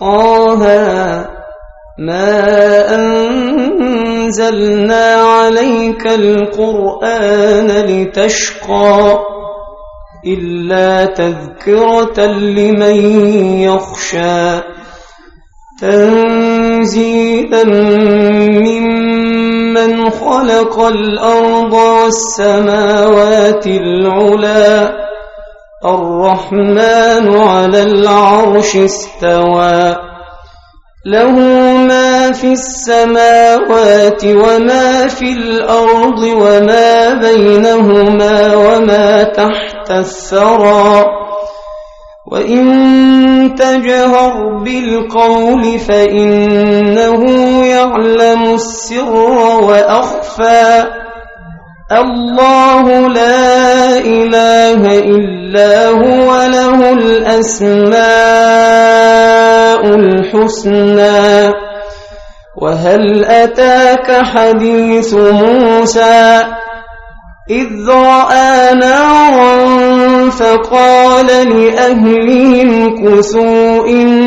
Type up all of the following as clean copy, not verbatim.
طه ما أنزلنا عليك القرآن لتشقى إلا تذكرة لمن يخشى تنزيلا ممن خلق الأرض والسماوات العلى الرحمن على العرش استوى له ما في السماوات وما في الأرض وما بينهما وما تحت الثرى وإن تجهر بالقول فإنه يعلم السر وأخفى الله لا إله إلا هو له الأسماء الحسنى وهل أتاك حديث موسى إذ رأى نارا فقال لأهلهم كثوا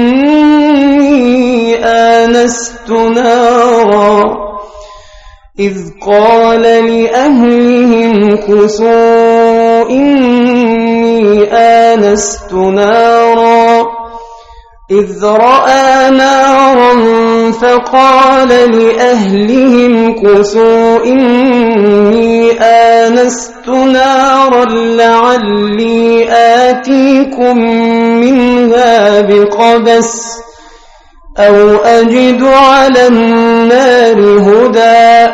إني آنست نارا إذ قال لأهلهم كثوا إني آنست نارا إذ رأى نارا فقال لأهلهم كثوا إني آنست نارا لعلي آتيكم منها بقبس أو أجد على النار هدى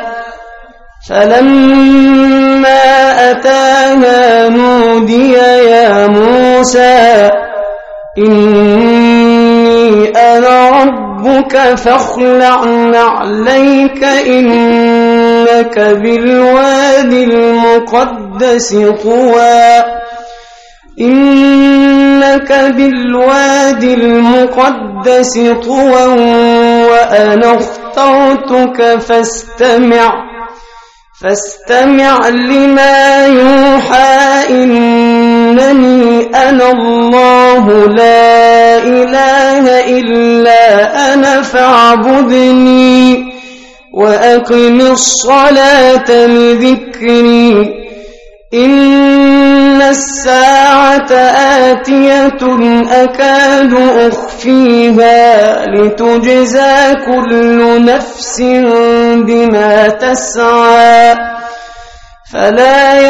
فلما أتاها نودي يا موسى إني أنا ربك فاخلع نعليك إنك بالوادي المقدس طوى إنك بالوادي المقدس طوى وأنا اخترتك فاستمع لما يوحى إنني أنا الله لا إله إلا أنا فاعبدني وأقم الصلاة لذكري إن الساعة آتية أكاد أخفيها لتجزى كل نفس بما تسعى فلا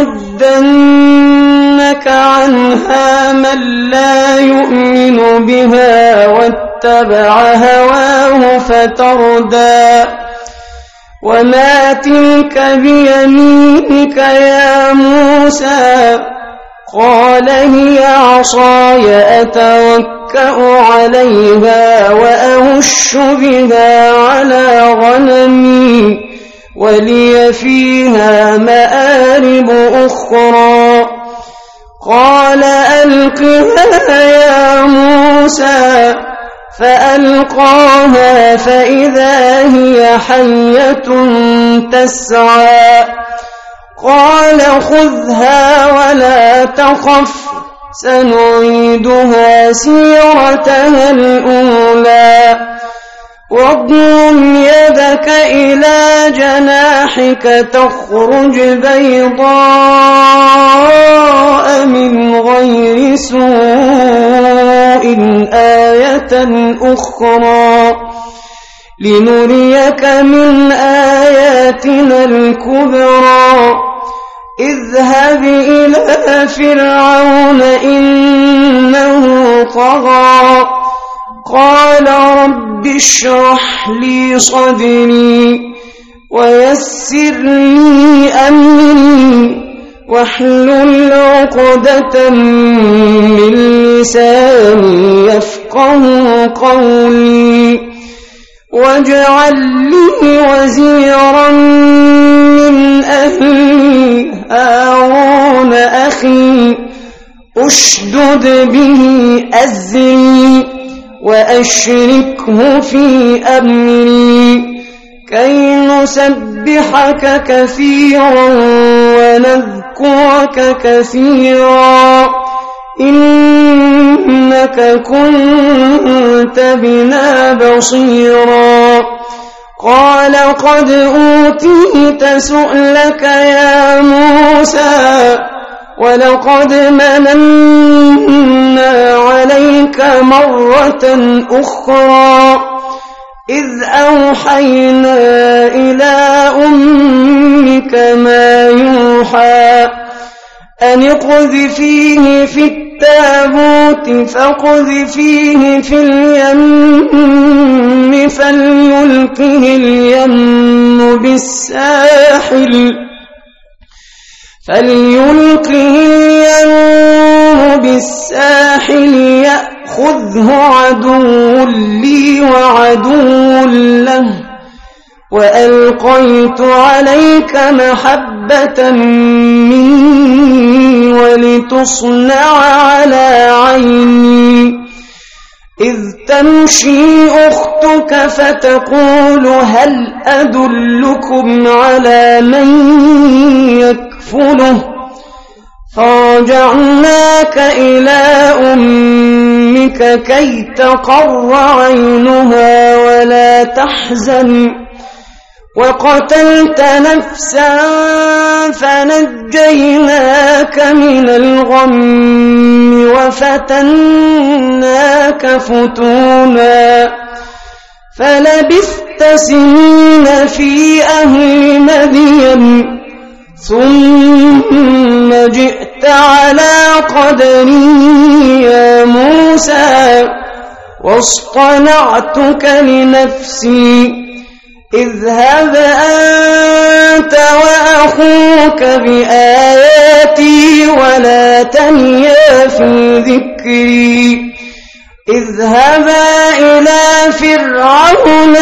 يصدنك عنها من لا يؤمن بها واتبع هواه فتردى وما تلك بيمينك يا موسى قال هي عصاي أتوكأ عليها وأهش بها على غنمي ولي فيها مآرب أخرى قال ألقها يا موسى فألقاها فإذا هي حية تسعى قال خذها ولا تخف سنعيدها سيرتها الأولى واضم يدك إلى جناحك تخرج بيضاء من غير سوء آية أخرى لنريك من آياتنا الكبرى اذهب إلى فرعون إنه طغى قال رب اشرح لي صدري ويسر لي أمري واحلل عقدة من لساني يفقهوا قولي واجعل لي وزيرا من أهلي هارون أخي أشدد به أزري وأشركه في أمري كي نسبحك كثيرا ونذكرك كثيرا إنك كنت بنا بصيرا قال قد أوتيت سؤلك يا موسى ولقد مننا عليك مرة أخرى إذ أوحينا إلى أمك ما يوحى أن اقذفيه في التابوت فاقذفيه في اليم فليلقه اليم بالساحل يأخذه عدو لي وعدو له وألقيت عليك محبة مني ولتصنع على عيني إذ تمشي أختك فتقول هل أدلكم على من يكفله فرجعناك إلى أمك كي تقر عينها ولا تحزن وقتلت نفسا فنجيناك من الغم وفتناك فتونا فلبثت سنين في أهل مدين ثم جئت على قدري يا موسى واصطنعتك لنفسي اذهب أنت وأخوك بآياتي ولا تنيا في ذكري اذهبا إلى فرعون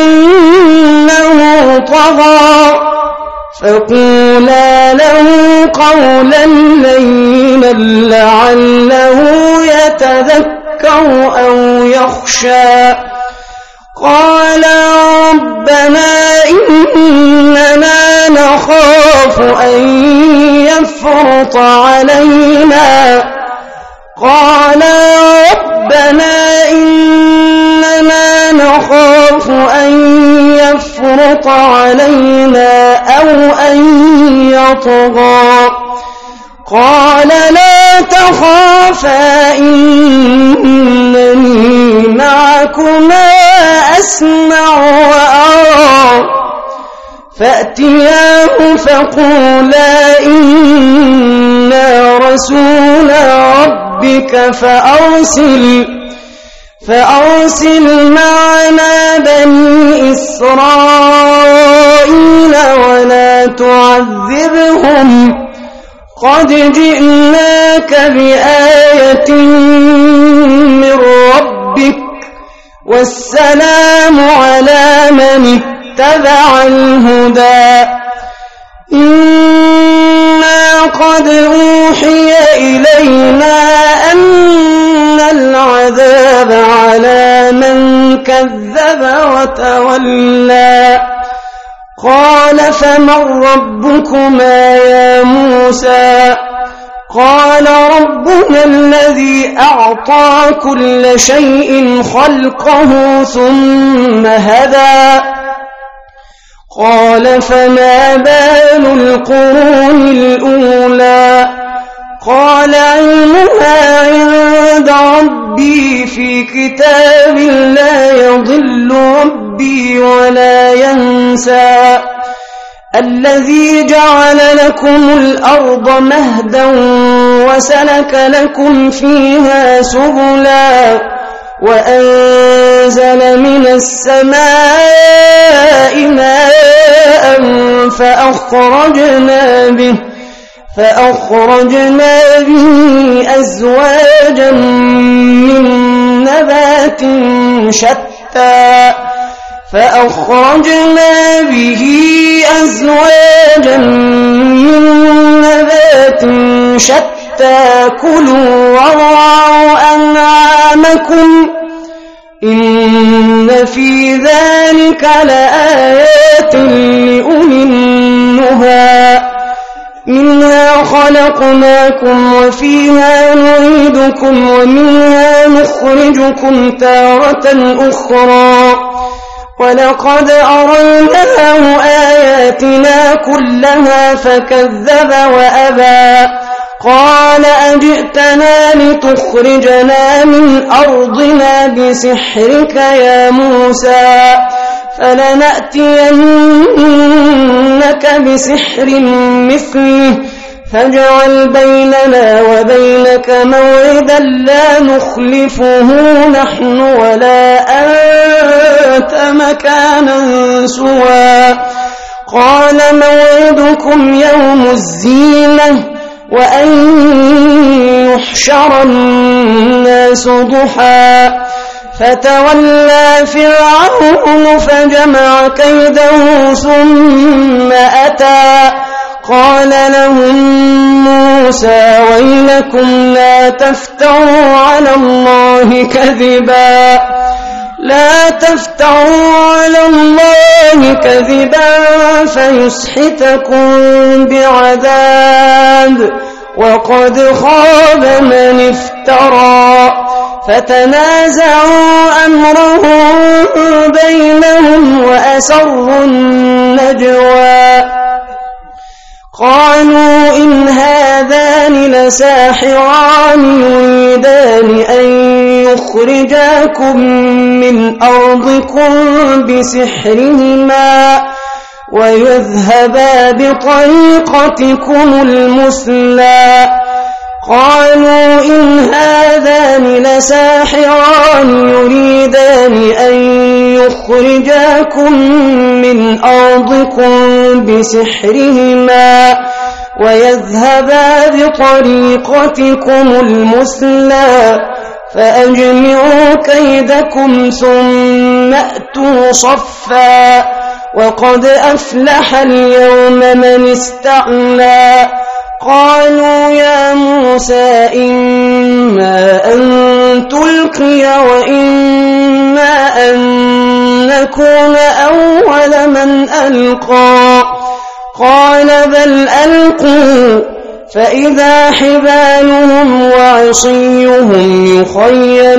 إنه طغى فقولا له قولا لينا لعله يتذكر أو يخشى قال ربنا إننا نخاف أن يفرط علينا قال ربنا إننا نخاف أن يفرط علينا أو أن يطغى قال لا تخافا إنني معكما أسمع وأرى فأتياه فقولا إنا رسول ربك فأرسل معنا بني إسرائيل ولا تعذبهم قد جئناك بآية من ربك والسلام على من اتبع الهدى إنا قد أوحي إلينا أن العذاب على من كذب وتولى قال فمن ربكما يا موسى قال ربنا الذي أعطى كل شيء خلقه ثم هدى قال فما بال القرون الأولى قال علمها عند ربي في كتاب لا يضل ربي ولا ينسى الذي جعل لكم الأرض مهدا وسلك لكم فيها سبلا وأنزل من السماء ماء فأخرجنا به أزواجا من نبات شتى كلوا وارعوا أنعامكم إن في ذلك لآيات لأولي النهى منها خلقناكم وفيها نعيدكم ومنها نخرجكم تارة أخرى ولقد أريناه آياتنا كلها فكذب وأبى قال أجئتنا لتخرجنا من أرضنا بسحرك يا موسى فلنأتينك بسحر مثله فاجعل بيننا وبينك موعدا لا نخلفه نحن ولا أنت مكانا سوى قال موعدكم يوم الزينة وأن يحشر الناس ضحى فتولى فرعون فجمع كيده ثم أتى قال لهم موسى ويلكم لا تفتروا على الله كذبا فيسحتكم بعذاب وقد خاب من افترى فتنازعوا أمرهم بينهم وأسروا النجوى قالوا إن هذان لساحران يريدان أن يخرجاكم من أرضكم بسحرهما ويذهبا بطريقتكم المثلى قالوا إن هذان لساحران يريدان أن يخرجاكم من أرضكم بسحرهما ويذهبا بطريقتكم المثلى فأجمعوا كيدكم ثم أتوا صفا وقد أفلح اليوم من استعلى قالوا يا موسى إما أن تلقي وإما أن نكون أول من ألقى قال بل ألقوا فإذا حبالهم وعصيهم يخيل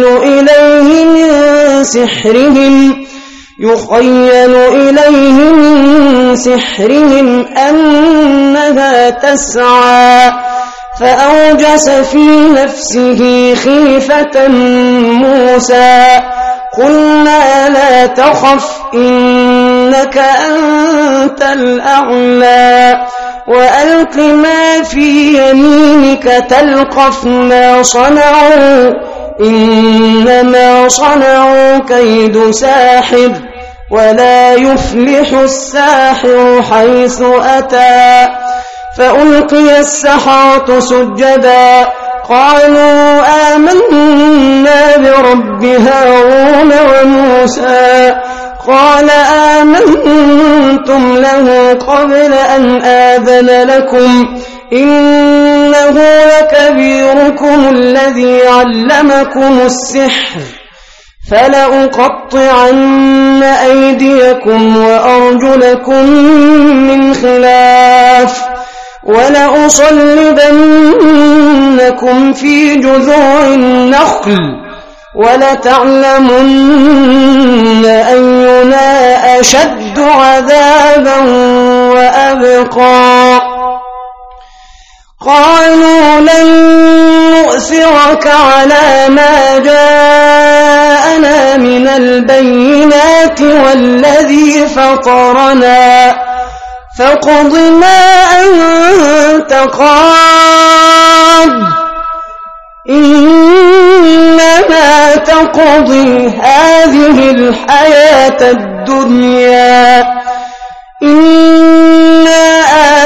إليه من سحرهم أنها تسعى فأوجس في نفسه خيفة موسى قلنا لا تخف إنك أنت الأعلى وألق ما في يمينك تلقف ما صنعوا إنما صنعوا كيد ساحر ولا يفلح الساحر حيث أتى فألقي السحرة سجدا قالوا آمنا برب هارون وموسى قال آمنتم له قبل أن آذن لكم إنه لكبيركم الذي علمكم السحر فلأقطعن أيديكم وأرجلكم من خلاف ولأصلبنكم في جذوع النخل ولتعلمن أينا أشد عذابا وأبقى قالوا لن نؤثرك على ما جاءنا من البينات والذي فطرنا فاقض ما أنت قاض إنما تقضي هذه الحياة الدنيا إنا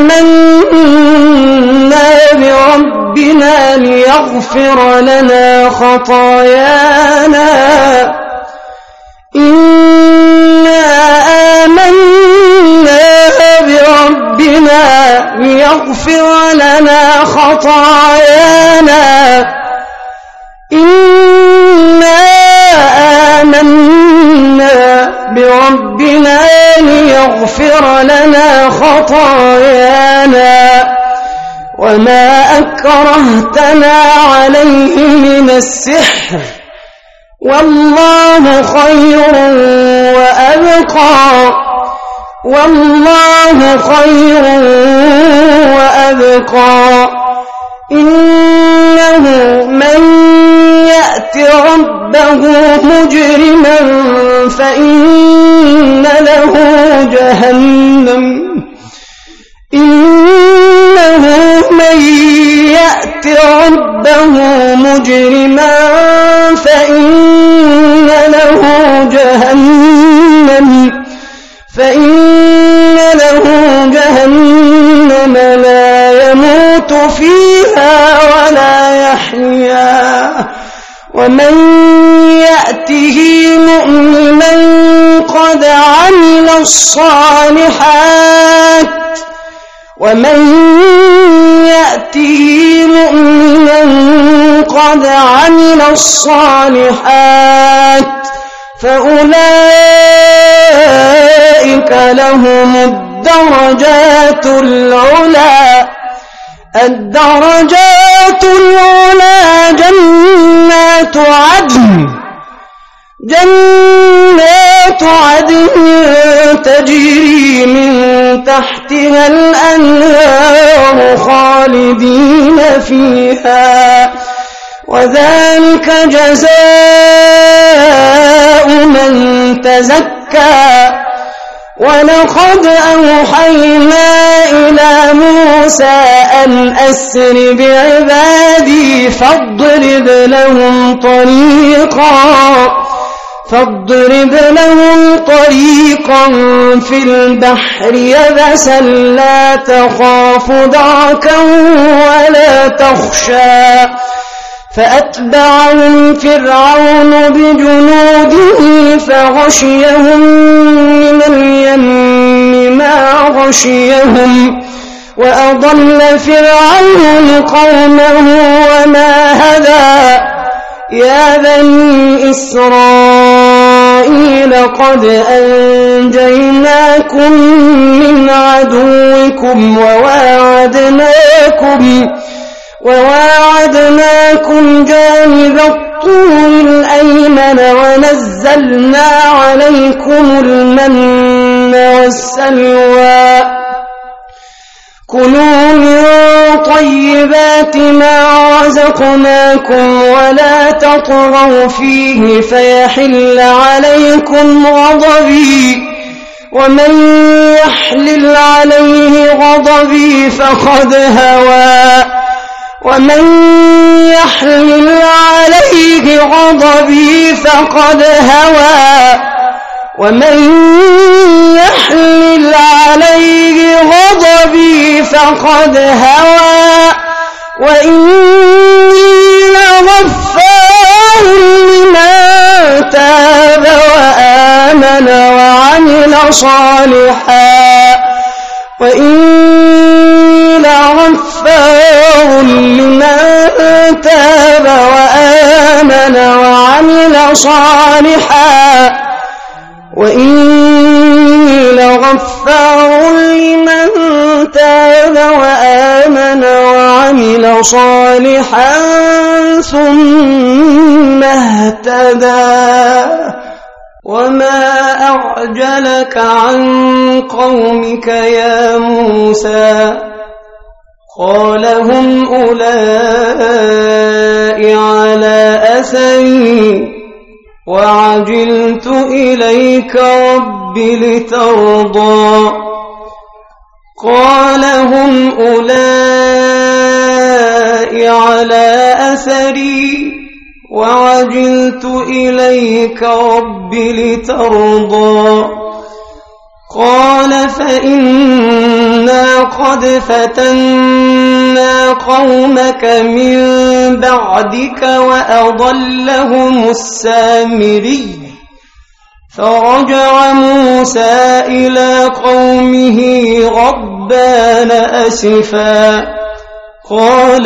آمنا بربنا ليغفر لنا خطايانا إنا آمنا بربنا ليغفر لنا خطايانا إنا آمنا بربنا ليغفر لنا خطايانا وما أكرهتنا عليه من السحر والله خير وأبقى والله خير وأبقى إنه من يأت ربه مجرما فإن له جهنم إنه من يأت ربه مجرما فإن له جهنم لا يموت فيها ولا يحيا ومن يأته مؤمنا قد عمل الصالحات فأولئك لهم الدرجات العلى جنات عدن تجري من تحتها الأنهار خالدين فيها وذلك جزاء من تزكى ولقد أوحينا إلى موسى أن أسر بعبادي فاضرب لهم طريقا في البحر يبسا لا تخاف دركا ولا تخشى فأتبعهم فرعون بجنوده فغشيهم من اليم ما غشيهم وأضل فرعون قومه وما هدى يا بني إسرائيل قد أنجيناكم من عدوكم وواعدناكم جانب الطور الأيمن ونزلنا عليكم المن والسلوى كلوا من طيبات ما رزقناكم ولا تطغوا فيه فيحل عليكم غضبي ومن يحلل عليه غضبي فقد هوى وإني لغفار لمن تاب وآمن وعمل صالحا ثم اهتدى وما أعجلك عن قومك يا موسى قال هم أولئك على أثري وعجلت إليك رب لترضى قال هم أولئك على أثري وعجلت إليك رب لترضى قال فإنا قد فتنا قومك من بعدك وأضلهم السامري فرجع موسى إلى قومه غضبان أسفا قال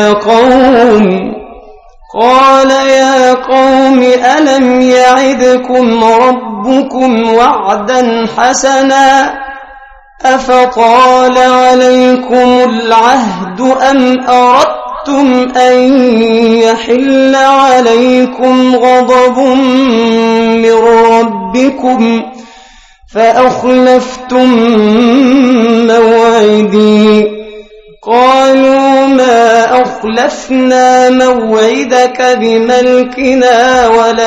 يا قوم ألم يعدكم ربكم وعدا حسنا أفطال عليكم العهد أم أردتم أن يحل عليكم غضب من ربكم فأخلفتم موعدي قالوا ما أخلفنا موعدك بملكنا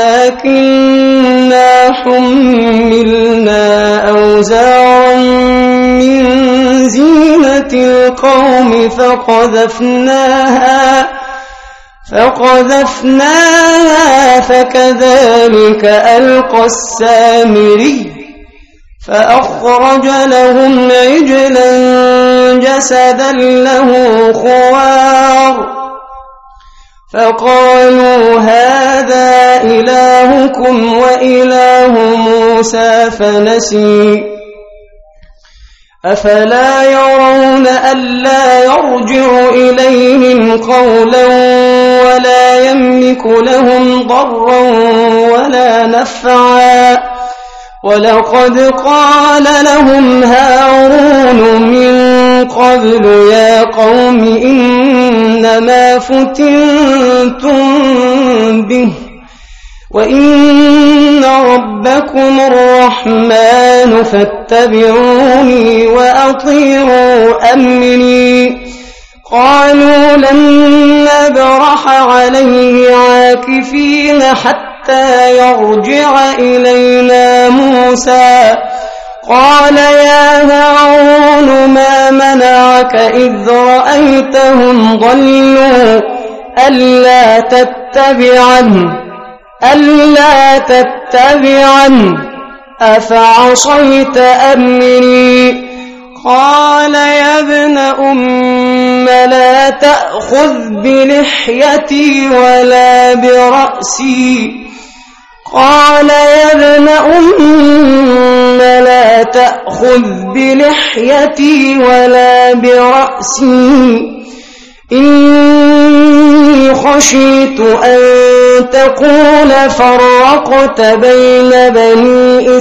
ولكننا حملنا أوزارا من زينة القوم فقذفناها فكذلك ألقى السامري فأخرج لهم عجلا جسدا له خوار فقالوا هذا إلهكم وإله موسى فنسي أفلا يرون ألا يرجع إليهم قولا ولا يملك لهم ضرا ولا نفعا ولقد قال لهم هارون من قبل يا قوم إنما فتنتم به وإن ربكم الرحمن فاتبعوني وأطيعوا أمري قالوا لن نبرح عليه عاكفين حتى يرجع إلينا موسى قال يا هارون ما منعك إذ رأيتهم ضلوا ألا تتبعن أفعصيت أمري قال يا ابن أم لا تأخذ بلحيتي ولا برأسي قال يا ابن أم لا تأخذ بلحيتي ولا برأسي إني خشيت أن تقول فرقت بين بني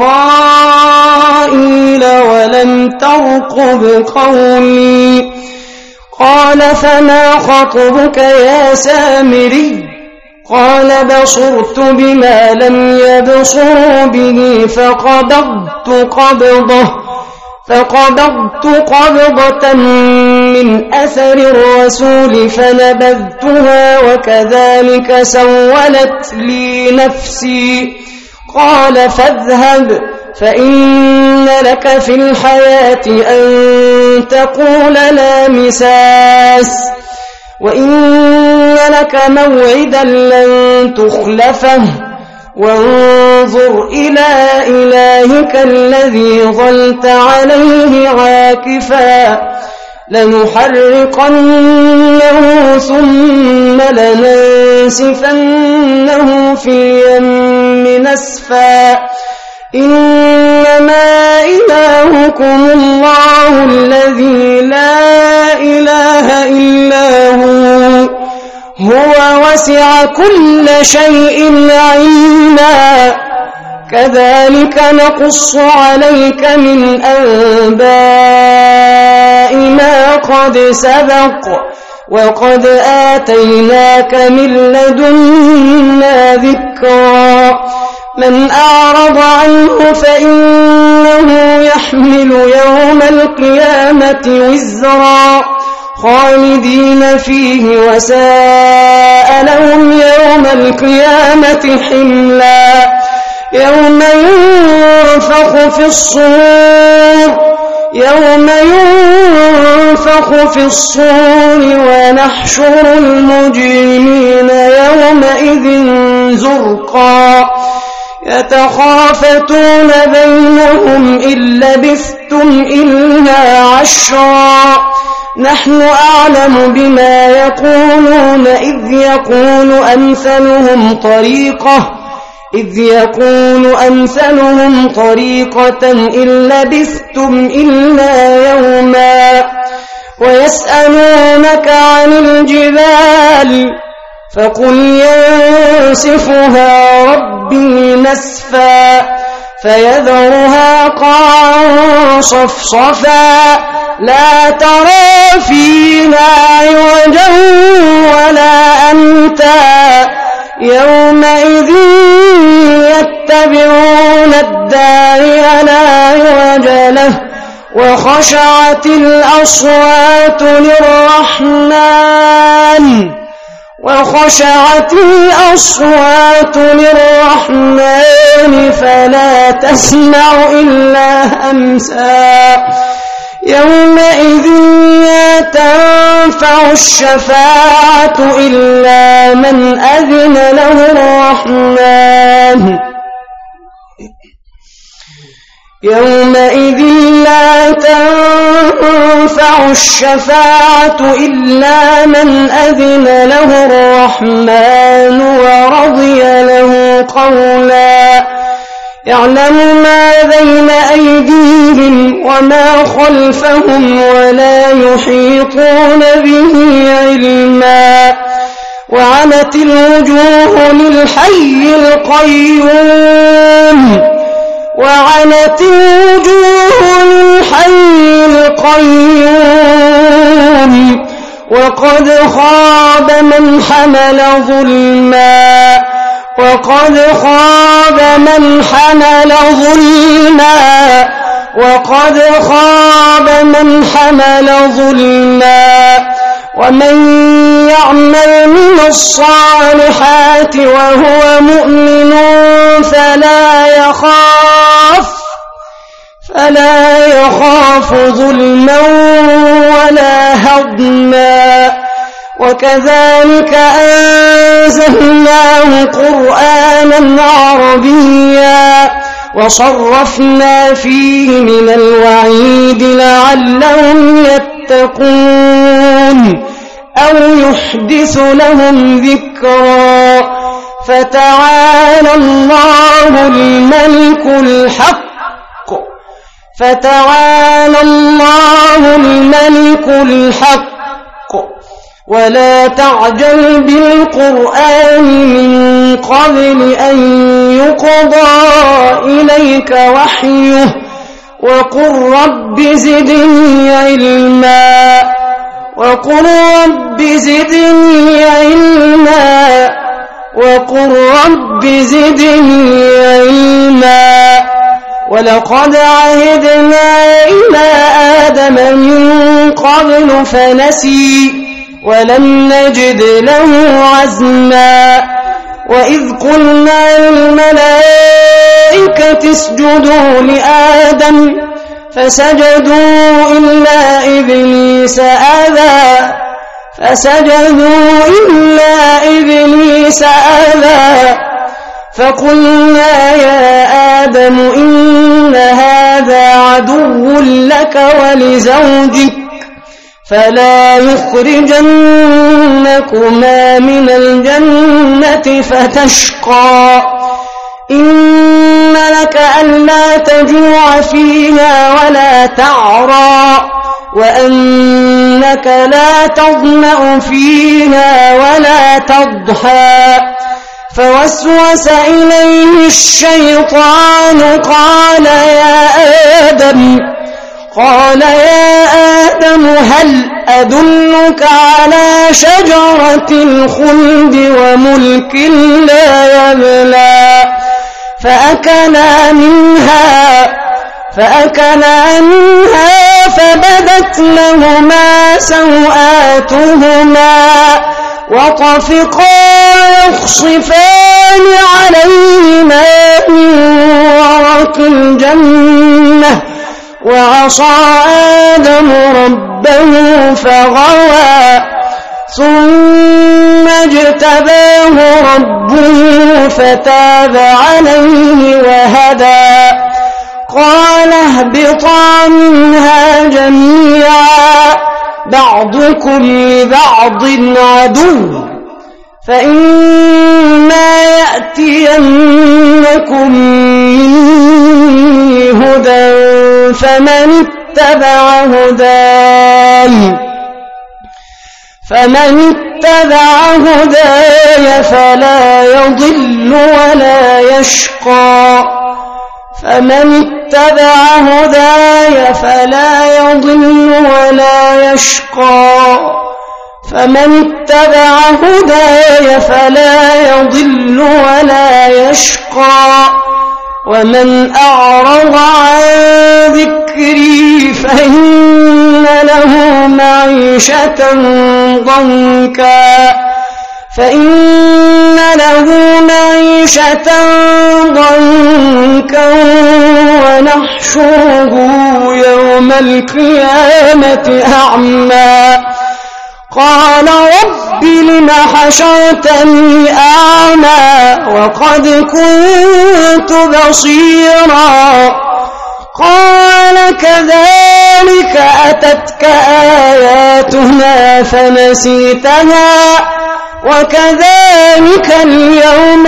إسرائيل ولم ترقب قولي قال فما خطبك يا سامري قال بصرت بما لم يبصروا به فقبضت قبضة من أثر الرسول فنبذتها وكذلك سولت لي نفسي قال فاذهب فإن لك في الحياة أن تقول لا مساس وإن لك موعدا لن تخلفه وانظر إلى إلهك الذي ظلت عليه عاكفا لنحرقنه ثم لننسفنه في اليم نسفا إنما إلهكم الله الذي لا إله إلا هو وسع كل شيء علما كذلك نقص عليك من أنباء ما قد سبق وقد آتيناك من لدنا ذكرا من أعرض عنه فإنه يحمل يوم القيامة وزرا خالدين فيه وساء لهم يوم القيامة حملا يوم ينفخ في الصور ونحشر المجرمين يومئذ زرقا يتخافتون بينهم إن لبثتم إلا عشرا نحن أعلم بما يقولون إذ يقول أمثلهم طريقة إن لبثتم إلا يوما ويسألونك عن الجبال فقل ينسفها ربي نسفا فيذرها قاعا صفصفا لا ترى فيها عوجا ولا أمتا يومئذ يتبعون الداعي لا عوج له وخشعت الأصوات للرحمن فلا تسمع إلا همسا يومئذ لا تنفع الشفاعة إلا من أذن له الرحمن يومئذ لا تنفع الشفاعة إلا من أذن له الرحمن ورضي له قولا يعلم ما بين أيديهم وما خلفهم ولا يحيطون به علما وعنت الوجوه للحي القيوم وقد خاب من حمل ظلما ومن يعمل من الصالحات وهو مؤمن فلا يخاف ظلما ولا هضما وكذلك أنزلناه قرآنا عربيا وصرفنا فيه من الوعيد لعلهم يتقون أو يحدث لهم ذكرا فتعالى الله الملك الحق ولا تعجل بالقرآن من قبل أن يقضى إليك وحيه وقل رب زدني علما ولقد عهدنا إلى آدم من قبل فنسي ولم نجد له عزما وإذ قلنا للملائكة اسجدوا لآدم فسجدوا إلا إبليس أبى فقلنا يا آدم إن هذا عدو لك ولزوجك فلا يخرجنكما من الجنة فتشقى إن لك ألا تجوع فيها ولا تعرى وأنك لا تظمأ فيها ولا تضحى فوسوس إليه الشيطان قال يا آدم هل أدلك على شجرة الخلد وملك لا يبلى فأكلا منها فبدت لهما سوآتهما وطفقا يخصفان عليهما من ورق الجنة وعصى آدم ربه فغوى ثم اجتباه ربه فتاب عليه وهدى قال اهبطا منها جميعا بعضكم لبعض عدو فإما يأتينكم مني هدى فمن اتبع هداي فلا يضل ولا يشقى فمن اتبع هداي فلا يضل ولا يشقى فمن اتبع هداي فلا يضل ولا يشقى ومن أعرض عن ذكري فإن له معيشة ضنكا ونحشره يوم القيامة أعمى قال رب لم حشرتني أعمى وقد كنت بصيرا قال كذلك أتتك آياتنا فنسيتها وكذلك اليوم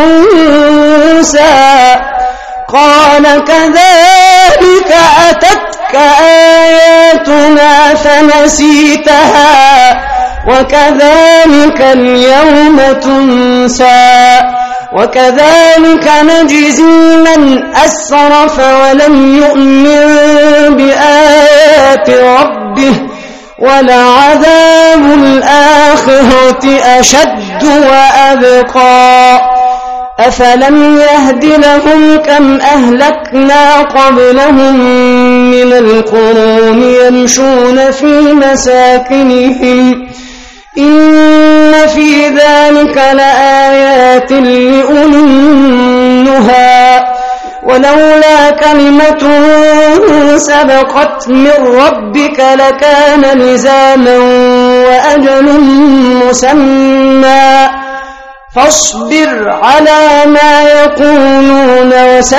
تنسى قال كذلك أتتك آياتنا فنسيتها وكذلك اليوم تنسى وكذلك نجزي من أسرف ولم يؤمن بآيات ربه ولعذاب الآخرة أشد وأبقى أفلم يهد لهم كم أهلكنا قبلهم من القرون يمشون في مساكنهم إن في ذلك لآيات لأولي النهى ولولا كلمة سبقت من ربك لكان لزاما وأجل مسمى فاصبر على ما يقولون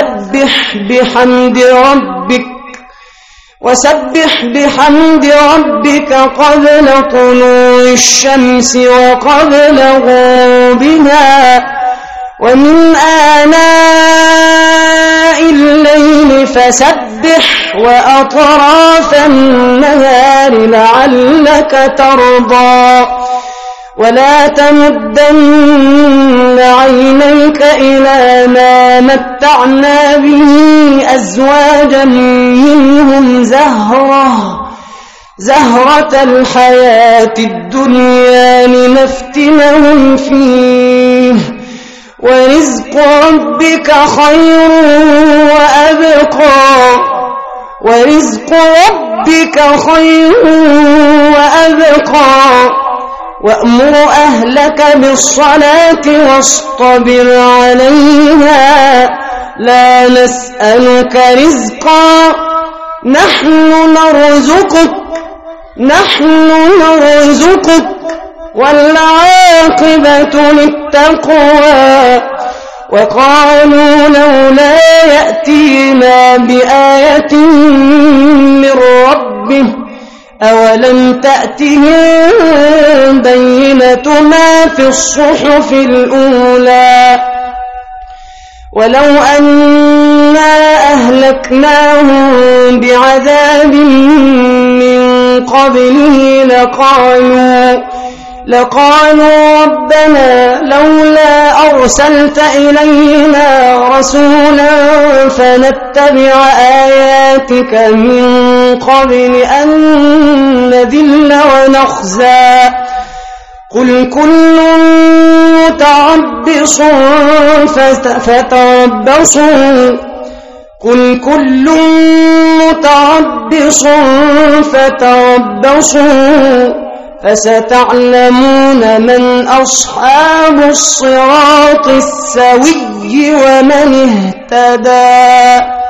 وسبح بحمد ربك قبل طلوع الشمس وقبل غروبها ومن آناء الليل فسبح وأطراف النهار لعلك ترضى ولا تمدن عينيك إلى ما متعنا به أزواجا منهم زهرة الحياة الدنيا لنفتنهم فيه ورزق ربك خير وأبقى وأمر أهلك بالصلاة واصطبر عليها لا نسألك رزقا نحن نرزقك والعاقبة للتقوى وقالوا لولا يأتينا بآية من ربه أولم تأتهم بينة ما في الصحف الأولى ولو أنا أهلكناهم بعذاب من قبله لقالوا ربنا لولا أرسلت إلينا رسولا فنتبع آياتك من قبل أن نذل ونخزى قل كل متربص فتربصوا فستعلمون من أصحاب الصراط السوي ومن اهتدى.